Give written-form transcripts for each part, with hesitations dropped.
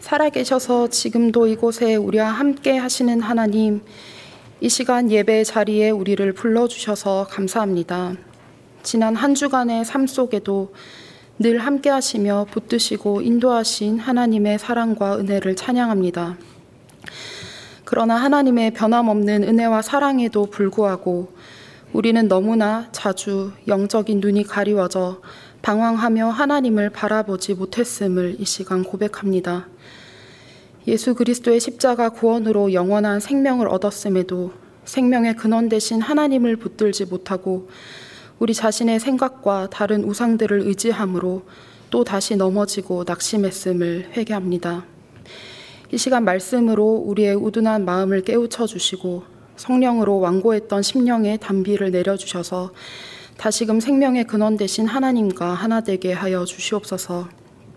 살아계셔서 지금도 이곳에 우리와 함께 하시는 하나님, 이 시간 예배 자리에 우리를 불러주셔서 감사합니다. 지난 한 주간의 삶 속에도 늘 함께 하시며 붙드시고 인도하신 하나님의 사랑과 은혜를 찬양합니다. 그러나 하나님의 변함없는 은혜와 사랑에도 불구하고 우리는 너무나 자주 영적인 눈이 가리워져 방황하며 하나님을 바라보지 못했음을 이 시간 고백합니다. 예수 그리스도의 십자가 구원으로 영원한 생명을 얻었음에도 생명의 근원 되신 하나님을 붙들지 못하고 우리 자신의 생각과 다른 우상들을 의지함으로 또 다시 넘어지고 낙심했음을 회개합니다. 이 시간 말씀으로 우리의 우둔한 마음을 깨우쳐 주시고 성령으로 완고했던 심령의 단비를 내려주셔서 다시금 생명의 근원 되신 하나님과 하나 되게 하여 주시옵소서.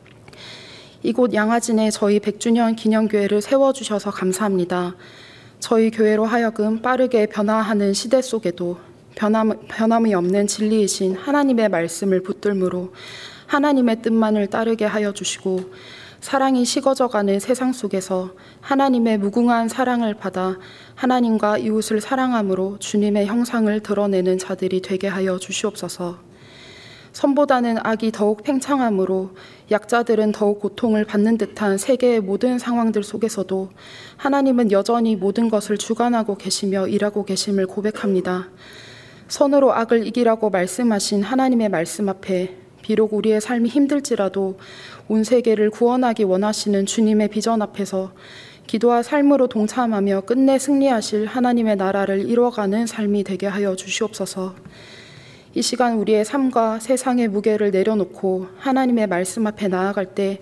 이곳 양화진에 저희 100주년 기념교회를 세워주셔서 감사합니다. 저희 교회로 하여금 빠르게 변화하는 시대 속에도 변함이 없는 진리이신 하나님의 말씀을 붙들므로 하나님의 뜻만을 따르게 하여 주시고 사랑이 식어져가는 세상 속에서 하나님의 무궁한 사랑을 받아 하나님과 이웃을 사랑함으로 주님의 형상을 드러내는 자들이 되게 하여 주시옵소서. 선보다는 악이 더욱 팽창함으로 약자들은 더욱 고통을 받는 듯한 세계의 모든 상황들 속에서도 하나님은 여전히 모든 것을 주관하고 계시며 일하고 계심을 고백합니다. 선으로 악을 이기라고 말씀하신 하나님의 말씀 앞에 비록 우리의 삶이 힘들지라도 온 세계를 구원하기 원하시는 주님의 비전 앞에서 기도와 삶으로 동참하며 끝내 승리하실 하나님의 나라를 이뤄가는 삶이 되게 하여 주시옵소서. 이 시간 우리의 삶과 세상의 무게를 내려놓고 하나님의 말씀 앞에 나아갈 때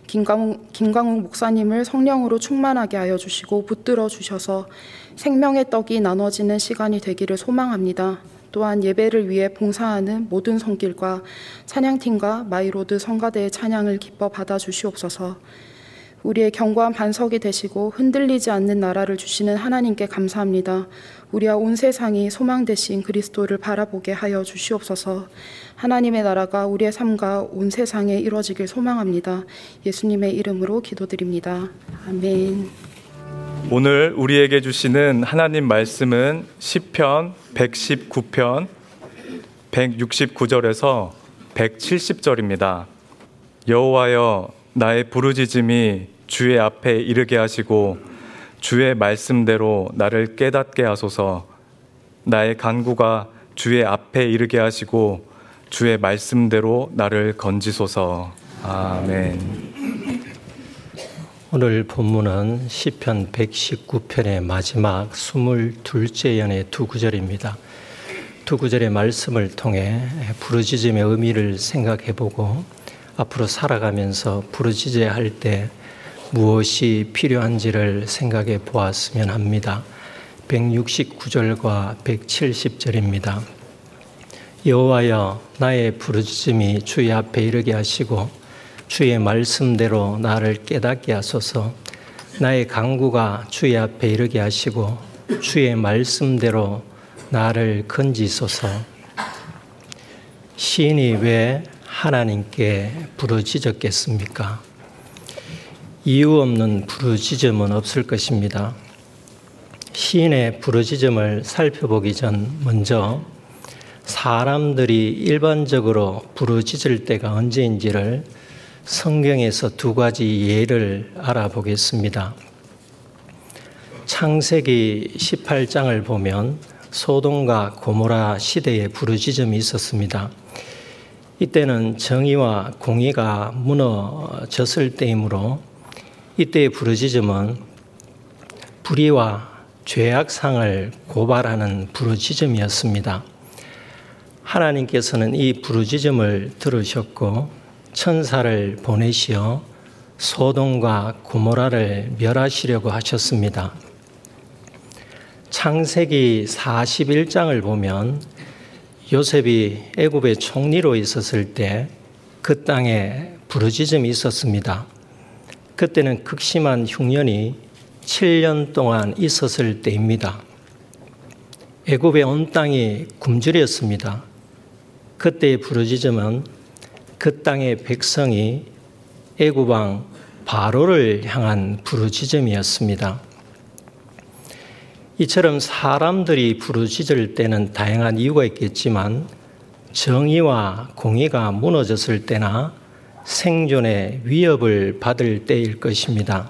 김광욱 목사님을 성령으로 충만하게 하여 주시고 붙들어 주셔서 생명의 떡이 나눠지는 시간이 되기를 소망합니다. 또한 예배를 위해 봉사하는 모든 손길과 찬양팀과 마이로드 성가대의 찬양을 기뻐 받아 주시옵소서. 우리의 견고한 반석이 되시고 흔들리지 않는 나라를 주시는 하나님께 감사합니다. 우리와 온 세상이 소망 되신 그리스도를 바라보게 하여 주시옵소서. 하나님의 나라가 우리의 삶과 온 세상에 이루어지길 소망합니다. 예수님의 이름으로 기도드립니다. 아멘. 오늘 우리에게 주시는 하나님 말씀은 시편 119편 169절에서 170절입니다. 여호와여, 나의 부르짖음이 주의 앞에 이르게 하시고 주의 말씀대로 나를 깨닫게 하소서. 나의 간구가 주의 앞에 이르게 하시고 주의 말씀대로 나를 건지소서. 아멘. 오늘 본문은 시편 119편의 마지막 22째 연의 두 구절입니다. 두 구절의 말씀을 통해 부르짖음의 의미를 생각해보고 앞으로 살아가면서 부르짖어야 할 때 무엇이 필요한지를 생각해 보았으면 합니다. 169절과 170절입니다. 여호와여, 나의 부르짖음이 주의 앞에 이르게 하시고 주의 말씀대로 나를 깨닫게 하소서. 나의 간구가 주의 앞에 이르게 하시고 주의 말씀대로 나를 건지소서. 시인이 왜 하나님께 부르짖었겠습니까? 이유 없는 부르짖음은 없을 것입니다. 시인의 부르짖음을 살펴보기 전 먼저 사람들이 일반적으로 부르짖을 때가 언제인지를 성경에서 두 가지 예를 알아보겠습니다. 창세기 18장을 보면 소돔과 고모라 시대에 부르짖음이 있었습니다. 이때는 정의와 공의가 무너졌을 때이므로 이때의 부르짖음은 불의와 죄악상을 고발하는 부르짖음이었습니다. 하나님께서는 이 부르짖음을 들으셨고 천사를 보내시어 소돔과 고모라를 멸하시려고 하셨습니다. 창세기 41장을 보면 요셉이 애굽의 총리로 있었을 때 그 땅에 부르짖음이 있었습니다. 그때는 극심한 흉년이 7년 동안 있었을 때입니다. 애굽의 온 땅이 굶주렸습니다. 그때의 부르짖음은 그 땅의 백성이 애굽 왕 바로를 향한 부르짖음이었습니다. 이처럼 사람들이 부르짖을 때는 다양한 이유가 있겠지만 정의와 공의가 무너졌을 때나 생존의 위협을 받을 때일 것입니다.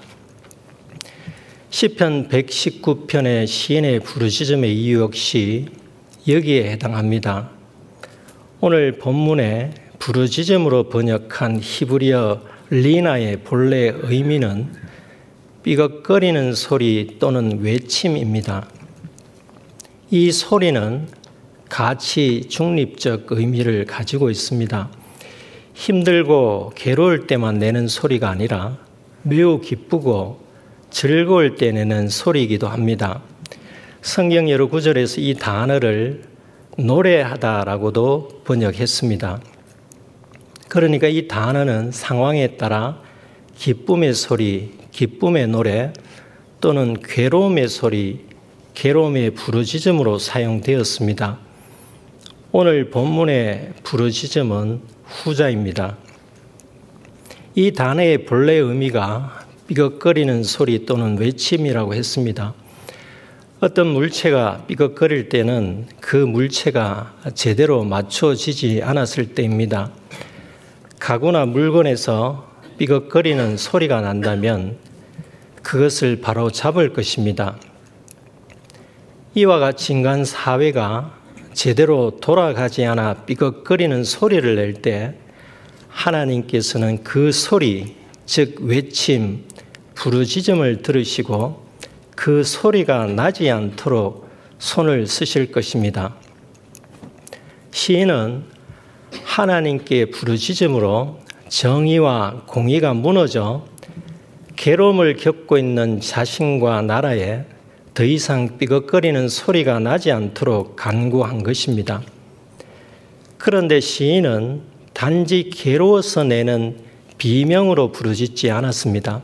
시편 119편의 시인의 부르짖음의 이유 역시 여기에 해당합니다. 오늘 본문에 부르짖음으로 번역한 히브리어 리나의 본래 의미는 삐걱거리는 소리 또는 외침입니다. 이 소리는 가치 중립적 의미를 가지고 있습니다. 힘들고 괴로울 때만 내는 소리가 아니라 매우 기쁘고 즐거울 때 내는 소리이기도 합니다. 성경 여러 구절에서 이 단어를 노래하다라고도 번역했습니다. 그러니까 이 단어는 상황에 따라 기쁨의 소리, 기쁨의 노래 또는 괴로움의 소리, 괴로움의 부르짖음으로 사용되었습니다. 오늘 본문의 부르짖음은 후자입니다. 이 단어의 본래 의미가 삐걱거리는 소리 또는 외침이라고 했습니다. 어떤 물체가 삐걱거릴 때는 그 물체가 제대로 맞춰지지 않았을 때입니다. 가구나 물건에서 삐걱거리는 소리가 난다면 그것을 바로 잡을 것입니다. 이와 같이 인간 사회가 제대로 돌아가지 않아 삐걱거리는 소리를 낼 때 하나님께서는 그 소리, 즉 외침, 부르짖음을 들으시고 그 소리가 나지 않도록 손을 쓰실 것입니다. 시인은 하나님께 부르짖음으로 정의와 공의가 무너져 괴로움을 겪고 있는 자신과 나라에 더 이상 삐걱거리는 소리가 나지 않도록 간구한 것입니다. 그런데 시인은 단지 괴로워서 내는 비명으로 부르짖지 않았습니다.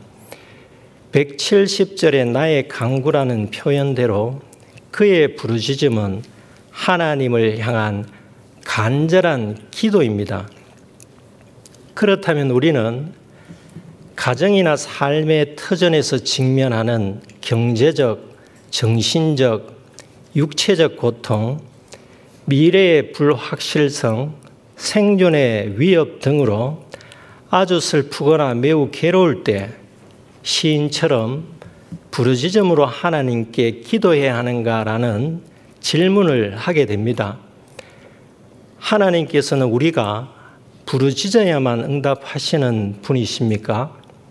170절의 나의 간구라는 표현대로 그의 부르짖음은 하나님을 향한 간절한 기도입니다. 그렇다면 우리는 가정이나 삶의 터전에서 직면하는 경제적, 정신적, 육체적 고통, 미래의 불확실성, 생존의 위협 등으로 아주 슬프거나 매우 괴로울 때 시인처럼 부르짖음으로 하나님께 기도해야 하는가라는 질문을 하게 됩니다. 하나님께서는 우리가 부르짖어야만 응답하시는 분이십니까?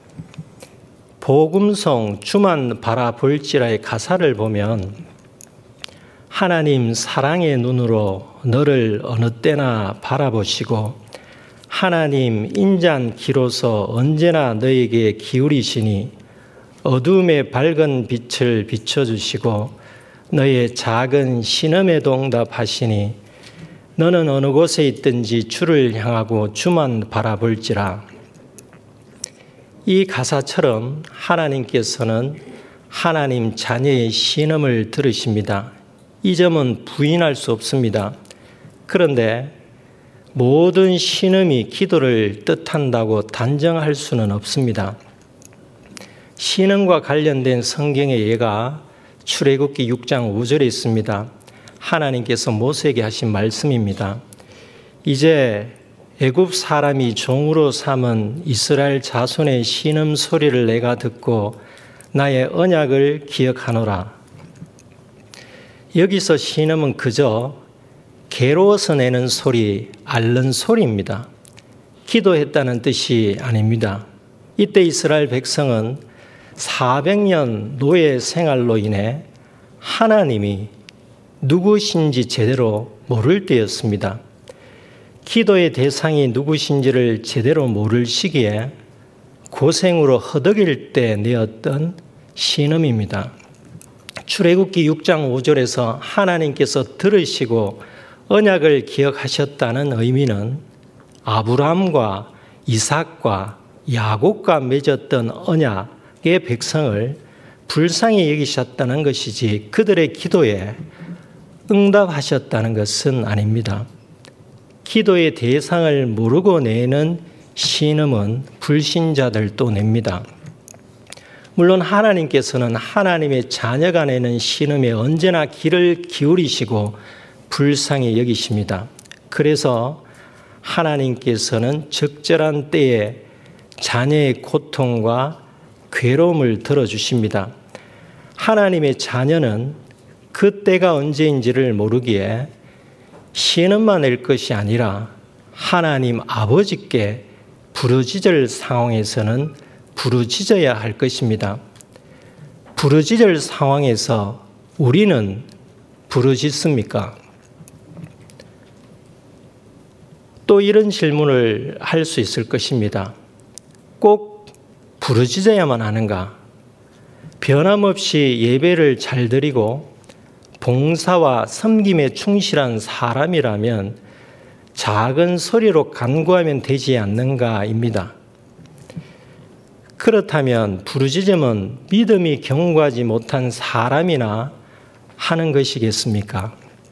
복음송 주만 바라볼지라의 가사를 보면 하나님 사랑의 눈으로 너를 어느 때나 바라보시고 하나님 인자한 귀로서 언제나 너에게 기울이시니 어두움의 밝은 빛을 비춰주시고 너의 작은 신음에도 응답하시니 너는 어느 곳에 있든지 주를 향하고 주만 바라볼지라. 이 가사처럼 하나님께서는 하나님 자녀의 신음을 들으십니다. 이 점은 부인할 수 없습니다. 그런데 모든 신음이 기도를 뜻한다고 단정할 수는 없습니다. 신음과 관련된 성경의 예가 출애굽기 6장 5절에 있습니다. 하나님께서 모세에게 하신 말씀입니다. 이제 애굽 사람이 종으로 삼은 이스라엘 자손의 신음 소리를 내가 듣고 나의 언약을 기억하노라. 여기서 신음은 그저 괴로워서 내는 소리, 앓는 소리입니다. 기도했다는 뜻이 아닙니다. 이때 이스라엘 백성은 400년 노예 생활로 인해 하나님이 누구신지 제대로 모를 때였습니다. 기도의 대상이 누구신지를 제대로 모를 시기에 고생으로 허덕일 때 내었던 신음입니다. 출애굽기 6장 5절에서 하나님께서 들으시고 언약을 기억하셨다는 의미는 아브라함과 이삭과 야곱과 맺었던 언약의 백성을 불쌍히 여기셨다는 것이지 그들의 기도에 응답하셨다는 것은 아닙니다. 기도의 대상을 모르고 내는 신음은 불신자들도 냅니다. 물론 하나님께서는 하나님의 자녀가 내는 신음에 언제나 귀를 기울이시고 불쌍히 여기십니다. 그래서 하나님께서는 적절한 때에 자녀의 고통과 괴로움을 들어주십니다. 하나님의 자녀는 그 때가 언제인지를 모르기에 신음만 낼 것이 아니라 하나님 아버지께 부르짖을 상황에서는 부르짖어야 할 것입니다. 부르짖을 상황에서 우리는 부르짖습니까? 또 이런 질문을 할 수 있을 것입니다. 꼭 부르짖어야만 하는가? 변함없이 예배를 잘 드리고 봉사와 섬김에 충실한 사람이라면 작은 소리로 간구하면 되지 않는가입니다. 그렇다면 부르짖음은 믿음이 견고하지 못한 사람이나 하는 것이겠습니까?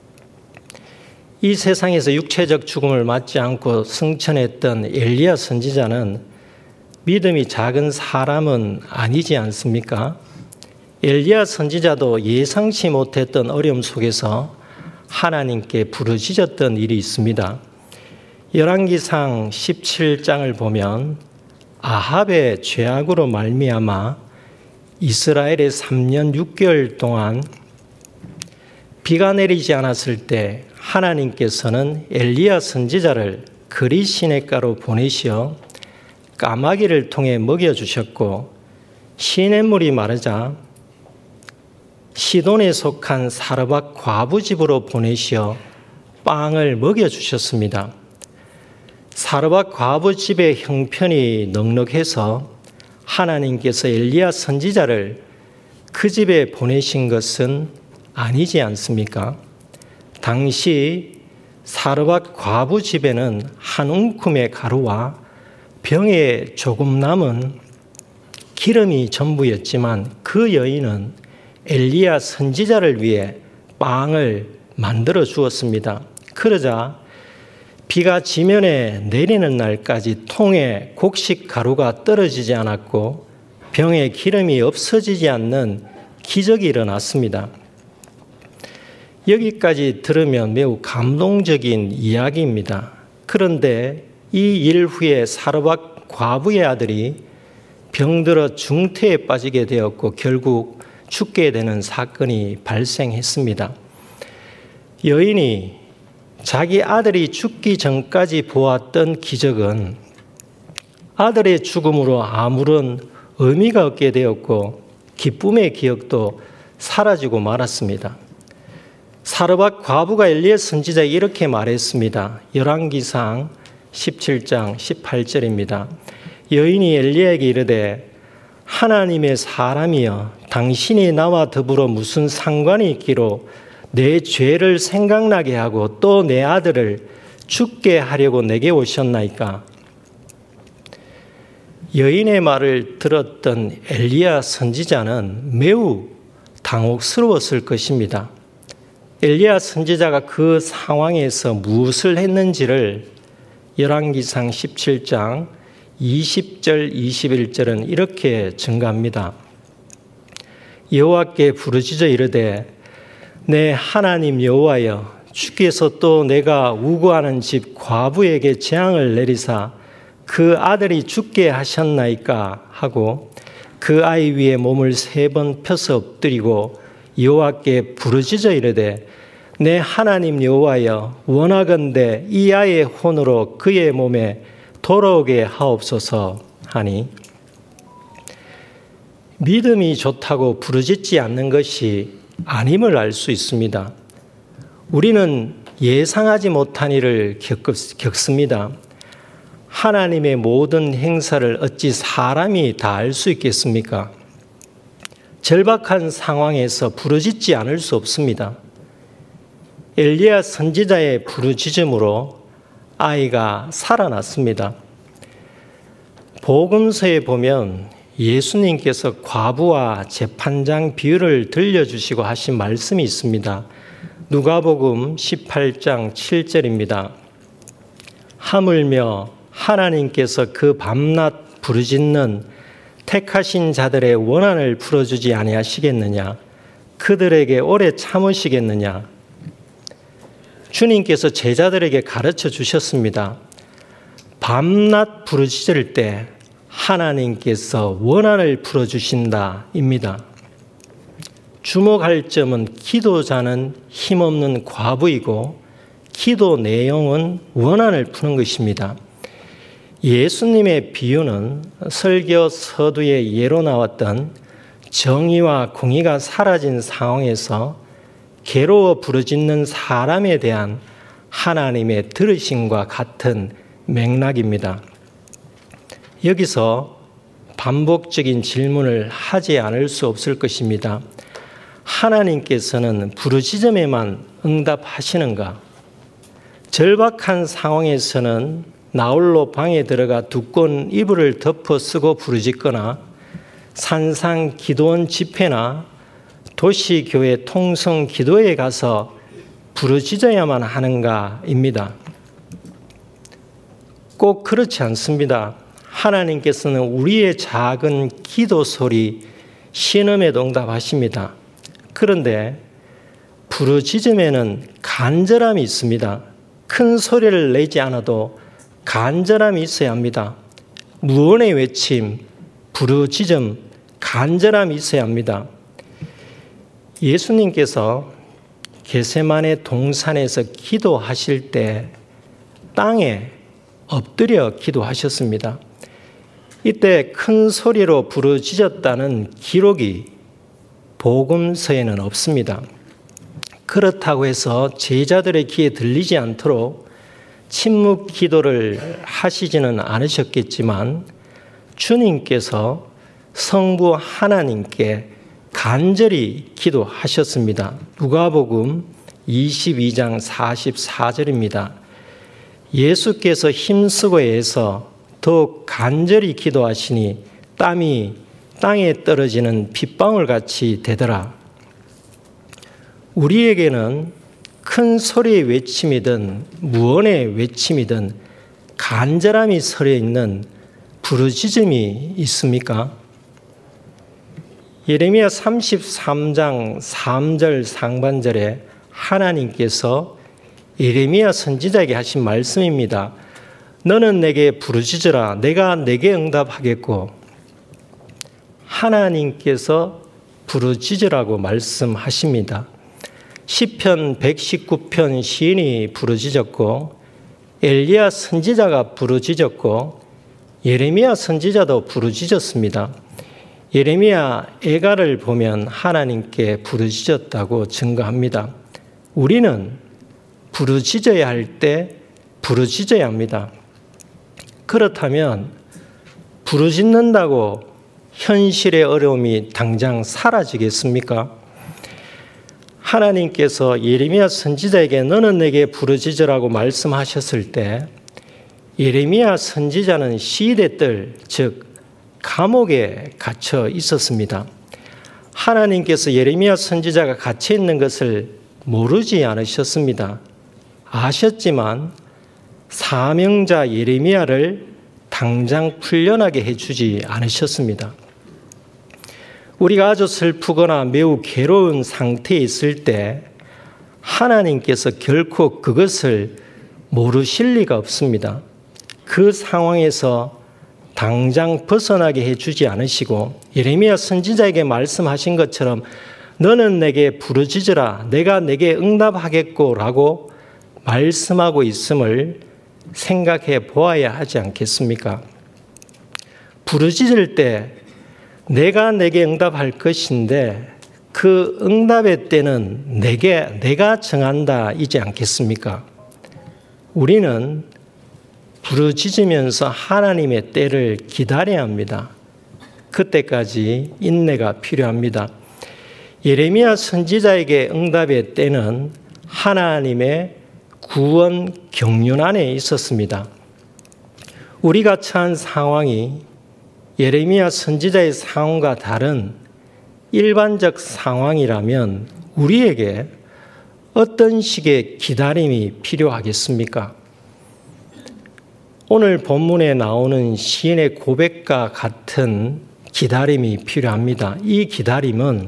이 세상에서 육체적 죽음을 맞지 않고 승천했던 엘리야 선지자는 믿음이 작은 사람은 아니지 않습니까? 엘리야 선지자도 예상치 못했던 어려움 속에서 하나님께 부르짖었던 일이 있습니다. 열왕기상 17장을 보면 아합의 죄악으로 말미암아 이스라엘의 3년 6개월 동안 비가 내리지 않았을 때 하나님께서는 엘리야 선지자를 그리 시냇가로 보내시어 까마귀를 통해 먹여주셨고 시냇물이 마르자 시돈에 속한 사르밧 과부 집으로 보내시어 빵을 먹여주셨습니다. 사르밧 과부 집의 형편이 넉넉해서 하나님께서 엘리야 선지자를 그 집에 보내신 것은 아니지 않습니까? 당시 사르밧 과부 집에는 한 움큼의 가루와 병에 조금 남은 기름이 전부였지만 그 여인은 엘리야 선지자를 위해 빵을 만들어 주었습니다. 그러자 비가 지면에 내리는 날까지 통에 곡식 가루가 떨어지지 않았고 병에 기름이 없어지지 않는 기적이 일어났습니다. 여기까지 들으면 매우 감동적인 이야기입니다. 그런데 이 일 후에 사르밧 과부의 아들이 병들어 중태에 빠지게 되었고 결국 죽게 되는 사건이 발생했습니다. 여인이 자기 아들이 죽기 전까지 보았던 기적은 아들의 죽음으로 아무런 의미가 없게 되었고 기쁨의 기억도 사라지고 말았습니다. 사르밧 과부가 엘리야 선지자에게 이렇게 말했습니다. 열왕기상 17장 18절입니다. 여인이 엘리야에게 이르되 하나님의 사람이여 당신이 나와 더불어 무슨 상관이 있기로 내 죄를 생각나게 하고 또 내 아들을 죽게 하려고 내게 오셨나이까? 여인의 말을 들었던 엘리야 선지자는 매우 당혹스러웠을 것입니다. 엘리야 선지자가 그 상황에서 무엇을 했는지를 열왕기상 17장 20절 21절은 이렇게 증가합니다. 여호와께 부르짖어 이르되 내 하나님 여호와여 주께서 또 내가 우고하는 집 과부에게 재앙을 내리사 그 아들이 죽게 하셨나이까 하고 그 아이 위에 몸을 3번 펴서 엎드리고 여호와께 부르짖어 이르되 내 하나님 여호와여 원하건대 이 아이의 혼으로 그의 몸에 돌아오게 하옵소서 하니 믿음이 좋다고 부르짖지 않는 것이 아님을 알 수 있습니다. 우리는 예상하지 못한 일을 겪습니다. 하나님의 모든 행사를 어찌 사람이 다 알 수 있겠습니까? 절박한 상황에서 부르짖지 않을 수 없습니다. 엘리야 선지자의 부르짖음으로 아이가 살아났습니다. 복음서에 보면 예수님께서 과부와 재판장 비유를 들려주시고 하신 말씀이 있습니다. 누가복음 18장 7절입니다. 하물며 하나님께서 그 밤낮 부르짖는 택하신 자들의 원한을 풀어주지 아니하시겠느냐? 그들에게 오래 참으시겠느냐? 주님께서 제자들에게 가르쳐 주셨습니다. 밤낮 부르짖을 때 하나님께서 원한을 풀어주신다입니다. 주목할 점은 기도자는 힘없는 과부이고 기도 내용은 원한을 푸는 것입니다. 예수님의 비유는 설교 서두에 예로 나왔던 정의와 공의가 사라진 상황에서 괴로워 부르짖는 사람에 대한 하나님의 들으심과 같은 맥락입니다. 여기서 반복적인 질문을 하지 않을 수 없을 것입니다. 하나님께서는 부르짖음에만 응답하시는가? 절박한 상황에서는 나홀로 방에 들어가 두꺼운 이불을 덮어 쓰고 부르짖거나 산상 기도원 집회나 도시교회 통성 기도회에 가서 부르짖어야만 하는가입니다. 꼭 그렇지 않습니다. 하나님께서는 우리의 작은 기도 소리, 신음에도 응답하십니다. 그런데 부르짖음에는 간절함이 있습니다. 큰 소리를 내지 않아도 간절함이 있어야 합니다. 무언의 외침, 부르짖음, 간절함이 있어야 합니다. 예수님께서 겟세마네 동산에서 기도하실 때 땅에 엎드려 기도하셨습니다. 이때 큰 소리로 부르짖었다는 기록이 복음서에는 없습니다. 그렇다고 해서 제자들의 귀에 들리지 않도록 침묵 기도를 하시지는 않으셨겠지만 주님께서 성부 하나님께 간절히 기도하셨습니다. 누가복음 22장 44절입니다. 예수께서 힘쓰고 애써 더욱 간절히 기도하시니 땀이 땅에 떨어지는 빗방울같이 되더라. 우리에게는 큰 소리의 외침이든 무언의 외침이든 간절함이 서려 있는 부르짖음이 있습니까? 예레미야 33장 3절 상반절에 하나님께서 예레미야 선지자에게 하신 말씀입니다. 너는 내게 부르짖으라 내가 내게 응답하겠고, 하나님께서 부르짖으라고 말씀하십니다. 시편 119편 시인이 부르짖었고 엘리야 선지자가 부르짖었고 예레미야 선지자도 부르짖었습니다. 예레미야 애가를 보면 하나님께 부르짖었다고 증거합니다. 우리는 부르짖어야 할 때 부르짖어야 합니다. 그렇다면 부르짖는다고 현실의 어려움이 당장 사라지겠습니까? 하나님께서 예레미야 선지자에게 너는 내게 부르짖으라고 말씀하셨을 때 예레미야 선지자는 시대 뜰, 즉 감옥에 갇혀 있었습니다. 하나님께서 예레미야 선지자가 갇혀 있는 것을 모르지 않으셨습니다. 아셨지만 사명자 예레미야를 당장 풀려나게 해주지 않으셨습니다. 우리가 아주 슬프거나 매우 괴로운 상태에 있을 때 하나님께서 결코 그것을 모르실 리가 없습니다. 그 상황에서 당장 벗어나게 해주지 않으시고 예레미야 선지자에게 말씀하신 것처럼 너는 내게 부르짖으라 내가 내게 응답하겠고 라고 말씀하고 있음을 생각해 보아야 하지 않겠습니까? 부르짖을 때 내가 내게 응답할 것인데 그 응답의 때는 내가 정한다이지 않겠습니까? 우리는 부르짖으면서 하나님의 때를 기다려야 합니다. 그때까지 인내가 필요합니다. 예레미야 선지자에게 응답의 때는 하나님의 구원 경륜 안에 있었습니다. 우리가 처한 상황이 예레미야 선지자의 상황과 다른 일반적 상황이라면 우리에게 어떤 식의 기다림이 필요하겠습니까? 오늘 본문에 나오는 시인의 고백과 같은 기다림이 필요합니다. 이 기다림은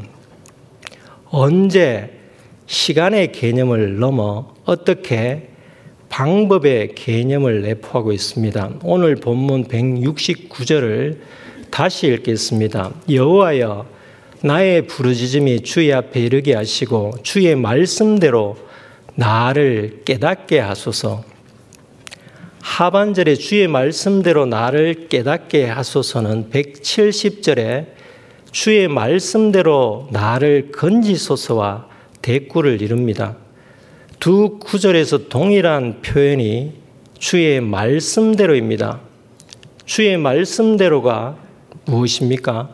언제 시간의 개념을 넘어 어떻게 방법의 개념을 내포하고 있습니다. 오늘 본문 169절을 다시 읽겠습니다. 여호와여 나의 부르짖음이 주의 앞에 이르게 하시고 주의 말씀대로 나를 깨닫게 하소서. 하반절에 주의 말씀대로 나를 깨닫게 하소서는 170절에 주의 말씀대로 나를 건지소서와 대꾸를 이룹니다. 두 구절에서 동일한 표현이 주의 말씀대로입니다. 주의 말씀대로가 무엇입니까?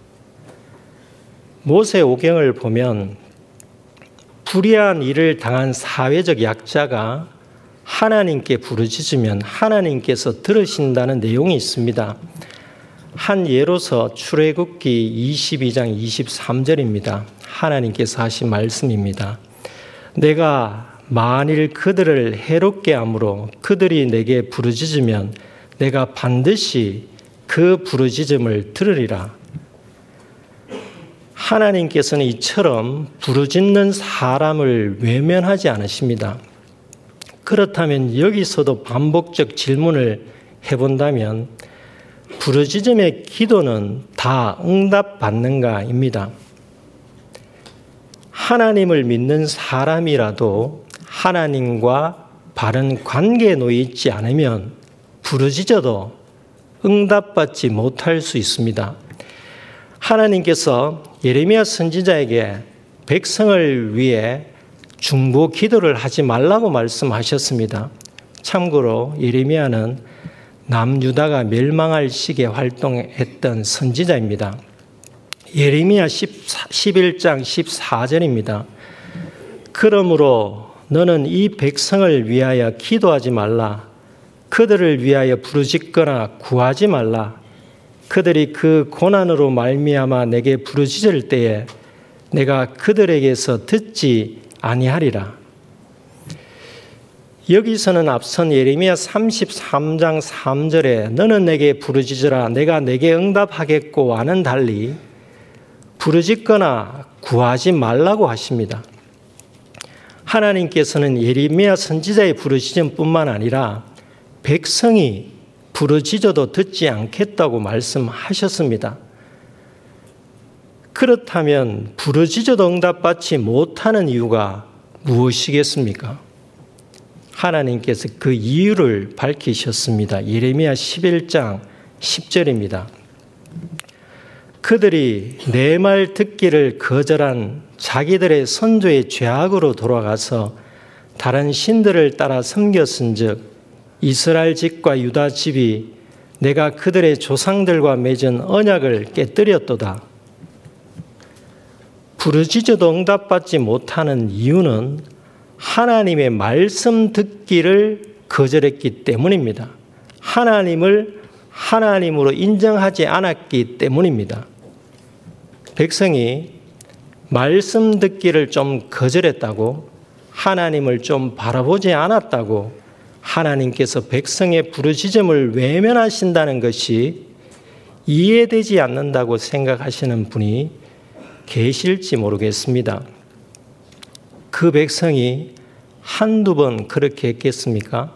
모세오경을 보면 불의한 일을 당한 사회적 약자가 하나님께 부르짖으면 하나님께서 들으신다는 내용이 있습니다. 한 예로서 출애굽기 22장 23절입니다. 하나님께서 하신 말씀입니다. 내가 만일 그들을 해롭게 함으로 그들이 내게 부르짖으면 내가 반드시 그 부르짖음을 들으리라. 하나님께서는 이처럼 부르짖는 사람을 외면하지 않으십니다. 그렇다면 여기서도 반복적 질문을 해본다면 부르짖음의 기도는 다 응답받는가입니다. 하나님을 믿는 사람이라도 하나님과 바른 관계에 놓여 있지 않으면 부르짖어도 응답받지 못할 수 있습니다. 하나님께서 예레미야 선지자에게 백성을 위해 중보 기도를 하지 말라고 말씀하셨습니다. 참고로 예레미야는 남유다가 멸망할 시기에 활동했던 선지자입니다. 예레미야 11장 14절입니다. 그러므로 너는 이 백성을 위하여 기도하지 말라. 그들을 위하여 부르짖거나 구하지 말라. 그들이 그 고난으로 말미암아 내게 부르짖을 때에 내가 그들에게서 듣지 아니하리라. 여기서는 앞선 예레미야 33장 3절에 너는 내게 부르짖으라 내가 내게 응답하겠고 와는 달리 부르짖거나 구하지 말라고 하십니다. 하나님께서는 예레미야 선지자의 부르짖음뿐만 아니라 백성이 부르짖어도 듣지 않겠다고 말씀하셨습니다. 그렇다면 부르짖어도 응답받지 못하는 이유가 무엇이겠습니까? 하나님께서 그 이유를 밝히셨습니다. 예레미야 11장 10절입니다. 그들이 내 말 듣기를 거절한 자기들의 선조의 죄악으로 돌아가서 다른 신들을 따라 섬겼은즉 이스라엘 집과 유다 집이 내가 그들의 조상들과 맺은 언약을 깨뜨렸도다. 부르짖어도 응답받지 못하는 이유는 하나님의 말씀 듣기를 거절했기 때문입니다. 하나님을 하나님으로 인정하지 않았기 때문입니다. 백성이 말씀 듣기를 좀 거절했다고, 하나님을 좀 바라보지 않았다고 하나님께서 백성의 부르짖음을 외면하신다는 것이 이해되지 않는다고 생각하시는 분이 계실지 모르겠습니다. 그 백성이 한두 번 그렇게 했겠습니까?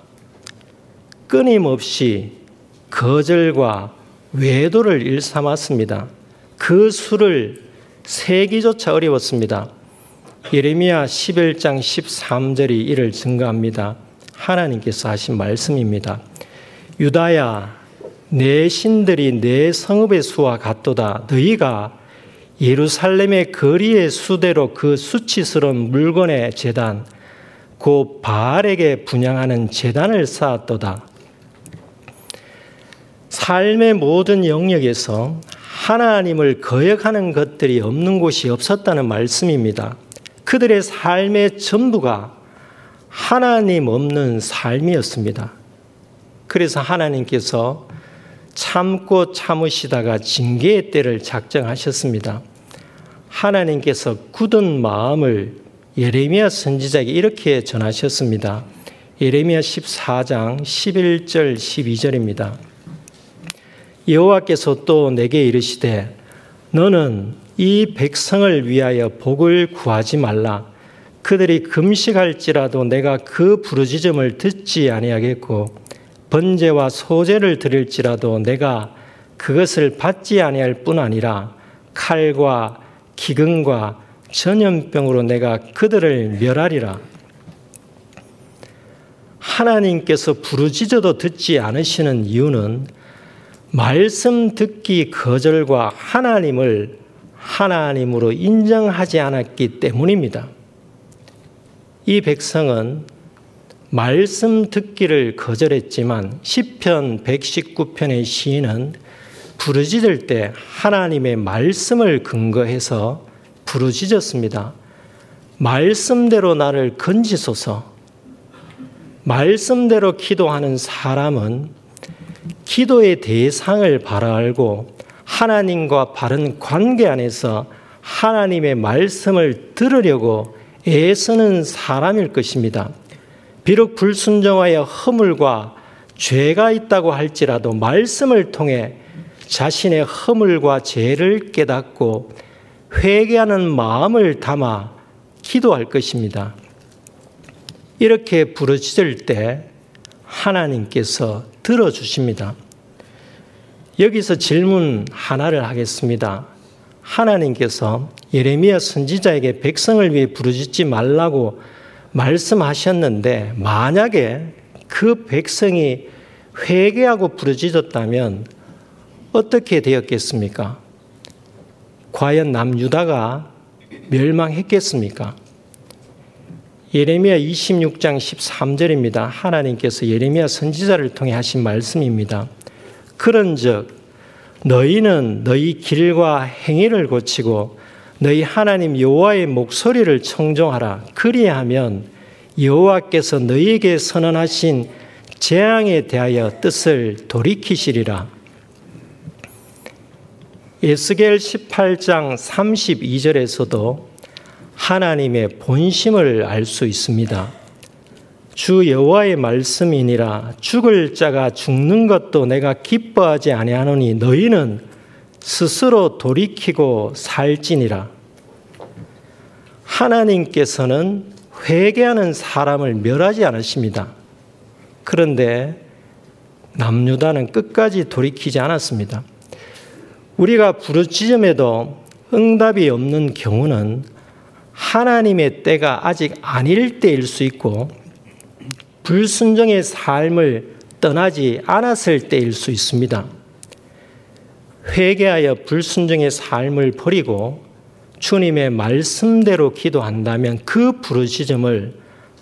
끊임없이 거절과 외도를 일삼았습니다. 그 수를 세기조차 어려웠습니다. 예레미야 11장 13절이 이를 증거합니다. 하나님께서 하신 말씀입니다. 유다야, 내 신들이 내 성읍의 수와 같도다. 너희가 예루살렘의 거리의 수대로 그 수치스러운 물건의 제단, 곧 바알에게 분향하는 제단을 쌓았도다. 삶의 모든 영역에서 하나님을 거역하는 것들이 없는 곳이 없었다는 말씀입니다. 그들의 삶의 전부가 하나님 없는 삶이었습니다. 그래서 하나님께서 참고 참으시다가 징계의 때를 작정하셨습니다. 하나님께서 굳은 마음을 예레미야 선지자에게 이렇게 전하셨습니다. 예레미야 14장 11절 12절입니다. 여호와께서 또 내게 이르시되 너는 이 백성을 위하여 복을 구하지 말라. 그들이 금식할지라도 내가 그 부르짖음을 듣지 아니하겠고 번제와 소제를 드릴지라도 내가 그것을 받지 아니할 뿐 아니라 칼과 기근과 전염병으로 내가 그들을 멸하리라. 하나님께서 부르짖어도 듣지 않으시는 이유는 말씀 듣기 거절과 하나님을 하나님으로 인정하지 않았기 때문입니다. 이 백성은 말씀 듣기를 거절했지만 시편 119편의 시인은 부르짖을 때 하나님의 말씀을 근거해서 부르짖었습니다. 말씀대로 나를 건지소서. 말씀대로 기도하는 사람은 기도의 대상을 바로 알고 하나님과 바른 관계 안에서 하나님의 말씀을 들으려고 애쓰는 사람일 것입니다. 비록 불순종하여 허물과 죄가 있다고 할지라도 말씀을 통해 자신의 허물과 죄를 깨닫고 회개하는 마음을 담아 기도할 것입니다. 이렇게 부르짖을 때 하나님께서 들어주십니다. 여기서 질문 하나를 하겠습니다. 하나님께서 예레미야 선지자에게 백성을 위해 부르짖지 말라고 말씀하셨는데 만약에 그 백성이 회개하고 부르짖었다면 어떻게 되었겠습니까? 과연 남유다가 멸망했겠습니까? 예레미야 26장 13절입니다. 하나님께서 예레미야 선지자를 통해 하신 말씀입니다. 그런즉 너희는 너희 길과 행위를 고치고 너희 하나님 여호와의 목소리를 청종하라. 그리하면 여호와께서 너희에게 선언하신 재앙에 대하여 뜻을 돌이키시리라. 에스겔 18장 32절에서도 하나님의 본심을 알 수 있습니다. 주 여호와의 말씀이니라. 죽을 자가 죽는 것도 내가 기뻐하지 아니하노니 너희는 스스로 돌이키고 살지니라. 하나님께서는 회개하는 사람을 멸하지 않으십니다. 그런데 남유다는 끝까지 돌이키지 않았습니다. 우리가 부르짖음에도 응답이 없는 경우는 하나님의 때가 아직 아닐 때일 수 있고 불순종의 삶을 떠나지 않았을 때일 수 있습니다. 회개하여 불순종의 삶을 버리고 주님의 말씀대로 기도한다면 그 부르짖음을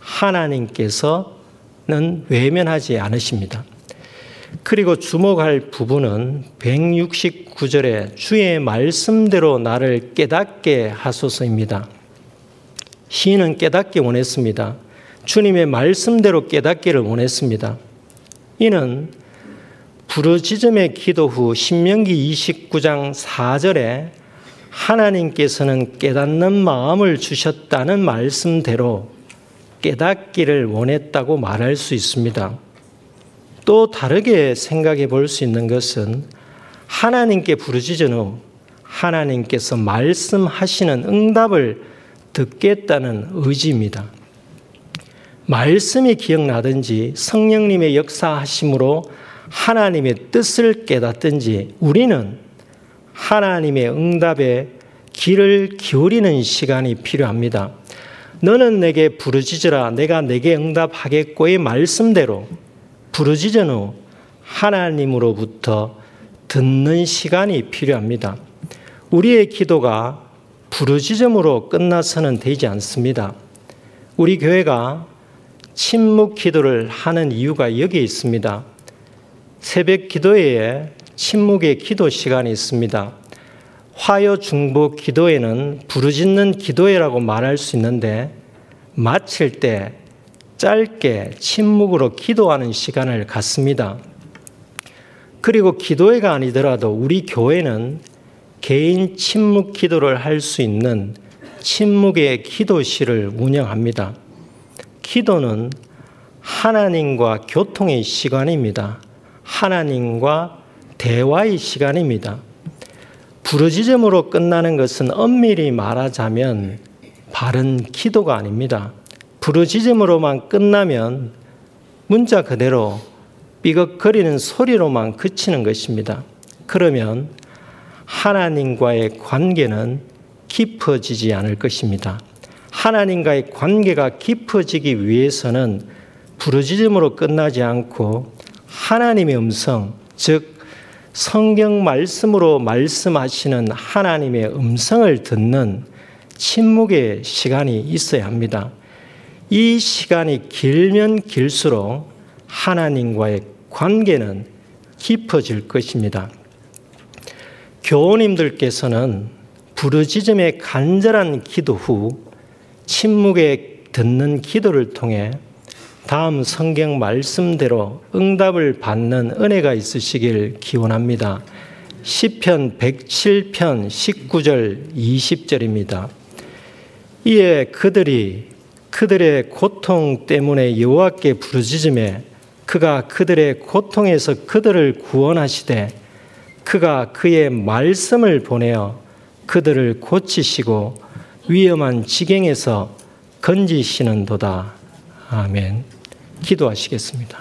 하나님께서는 외면하지 않으십니다. 그리고 주목할 부분은 169절에 주의 말씀대로 나를 깨닫게 하소서입니다. 시인은 깨닫기 원했습니다. 주님의 말씀대로 깨닫기를 원했습니다. 이는 부르짖음의 기도 후 신명기 29장 4절에 하나님께서는 깨닫는 마음을 주셨다는 말씀대로 깨닫기를 원했다고 말할 수 있습니다. 또 다르게 생각해 볼 수 있는 것은 하나님께 부르짖은 후 하나님께서 말씀하시는 응답을 듣겠다는 의지입니다. 말씀이 기억나든지 성령님의 역사하심으로 하나님의 뜻을 깨닫든지 우리는 하나님의 응답에 귀를 기울이는 시간이 필요합니다. 너는 내게 부르짖으라 내가 내게 응답하겠고의 말씀대로 부르짖은 후 하나님으로부터 듣는 시간이 필요합니다. 우리의 기도가 부르짖음으로 끝나서는 되지 않습니다. 우리 교회가 침묵 기도를 하는 이유가 여기에 있습니다. 새벽 기도회에 침묵의 기도 시간이 있습니다. 화요 중보 기도회는 부르짖는 기도회라고 말할 수 있는데 마칠 때 짧게 침묵으로 기도하는 시간을 갖습니다. 그리고 기도회가 아니더라도 우리 교회는 개인 침묵 기도를 할 수 있는 침묵의 기도실을 운영합니다. 기도는 하나님과 교통의 시간입니다. 하나님과 대화의 시간입니다. 부르짖음으로 끝나는 것은 엄밀히 말하자면 바른 기도가 아닙니다. 부르짖음으로만 끝나면 문자 그대로 삐걱거리는 소리로만 그치는 것입니다. 그러면 하나님과의 관계는 깊어지지 않을 것입니다. 하나님과의 관계가 깊어지기 위해서는 부르짖음으로 끝나지 않고 하나님의 음성, 즉 성경 말씀으로 말씀하시는 하나님의 음성을 듣는 침묵의 시간이 있어야 합니다. 이 시간이 길면 길수록 하나님과의 관계는 깊어질 것입니다. 교우님들께서는 부르짖음의 간절한 기도 후 침묵에 듣는 기도를 통해 다음 성경 말씀대로 응답을 받는 은혜가 있으시길 기원합니다. 시편 107편 19절 20절입니다. 이에 그들의 고통 때문에 여호와께 부르짖음에 그가 그들의 고통에서 그들을 구원하시되 그가 그의 말씀을 보내어 그들을 고치시고 위험한 지경에서 건지시는도다. 아멘. 기도하시겠습니다.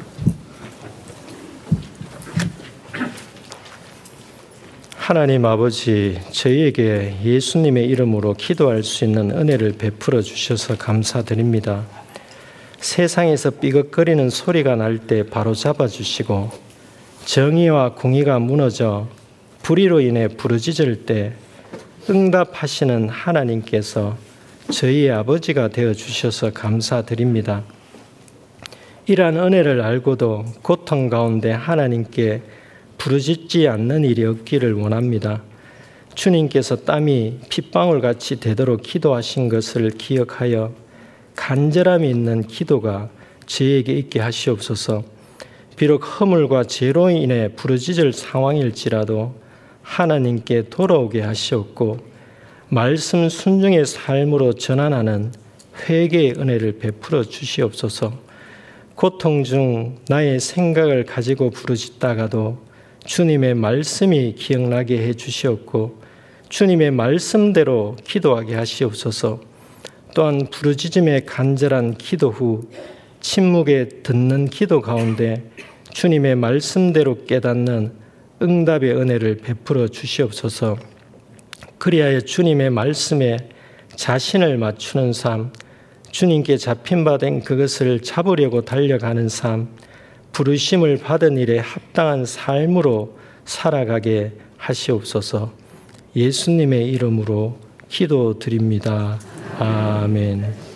하나님 아버지, 저희에게 예수님의 이름으로 기도할 수 있는 은혜를 베풀어 주셔서 감사드립니다. 세상에서 삐걱거리는 소리가 날 때 바로 잡아주시고 정의와 공의가 무너져 불의로 인해 부르짖을 때 응답하시는 하나님께서 저희의 아버지가 되어 주셔서 감사드립니다. 이러한 은혜를 알고도 고통 가운데 하나님께 부르짖지 않는 일이 없기를 원합니다. 주님께서 땀이 핏방울같이 되도록 기도하신 것을 기억하여 간절함이 있는 기도가 저에게 있게 하시옵소서. 비록 허물과 죄로 인해 부르짖을 상황일지라도 하나님께 돌아오게 하시옵고 말씀 순종의 삶으로 전환하는 회개의 은혜를 베풀어 주시옵소서. 고통 중 나의 생각을 가지고 부르짖다가도 주님의 말씀이 기억나게 해 주시옵고 주님의 말씀대로 기도하게 하시옵소서. 또한 부르짖음의 간절한 기도 후 침묵에 듣는 기도 가운데 주님의 말씀대로 깨닫는 응답의 은혜를 베풀어 주시옵소서. 그리하여 주님의 말씀에 자신을 맞추는 삶, 주님께 잡힌 바 된 그것을 잡으려고 달려가는 삶, 부르심을 받은 일에 합당한 삶으로 살아가게 하시옵소서. 예수님의 이름으로 기도드립니다. 아멘.